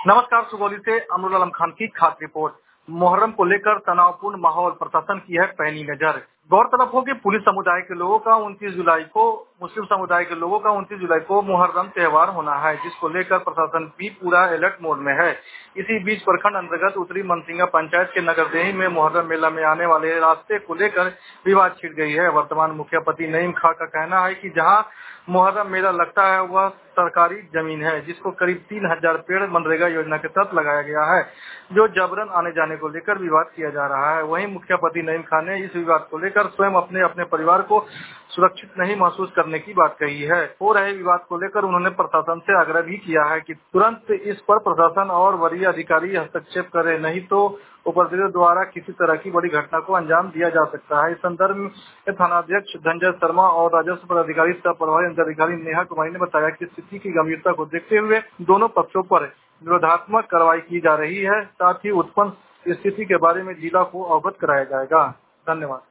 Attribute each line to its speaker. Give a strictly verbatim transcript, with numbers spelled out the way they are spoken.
Speaker 1: नमस्कार। सुगौली से अमरुल आलम खान की खास रिपोर्ट। मुहर्रम को लेकर तनावपूर्ण माहौल, प्रशासन की है पैनी नजर। गौरतलब हो कि पुलिस समुदाय के लोगों का उनतीस जुलाई को मुस्लिम समुदाय के लोगों का उनतीस जुलाई को मुहर्रम त्योहार होना है, जिसको लेकर प्रशासन भी पूरा अलर्ट मोड में है। इसी बीच प्रखंड अंतर्गत उत्तरी मनसिंगा पंचायत के नगरदेही में मुहर्रम मेला में आने वाले रास्ते को लेकर विवाद छिड़ गई है। वर्तमान मुखियापति नईम खां का कहना है कि जहां मुहर्रम मेला लगता है वह सरकारी जमीन है, जिसको करीब तीन हजार पेड़ मनरेगा योजना के तहत लगाया गया है, जो जबरन आने जाने को लेकर विवाद किया जा रहा है। वहीं मुखियापति नईम खान ने इस विवाद को लेकर स्वयं अपने अपने परिवार को सुरक्षित नहीं महसूस करने की बात कही है। हो रहे विवाद को लेकर उन्होंने प्रशासन से आग्रह भी किया है कि तुरंत इस पर प्रशासन और वरीय अधिकारी हस्तक्षेप करें, नहीं तो उपद्रवियों द्वारा किसी तरह की बड़ी घटना को अंजाम दिया जा सकता है। इस संदर्भ में थानाध्यक्ष धनंजय शर्मा और राजस्व पदाधिकारी सह प्रभारी अंचलाधिकारी नेहा कुमारी ने बताया कि स्थिति की गंभीरता को देखते हुए दोनों पक्षों पर निरोधात्मक कार्रवाई की जा रही है। साथ ही उत्पन्न स्थिति के बारे में जिला को अवगत कराया जाएगा। धन्यवाद।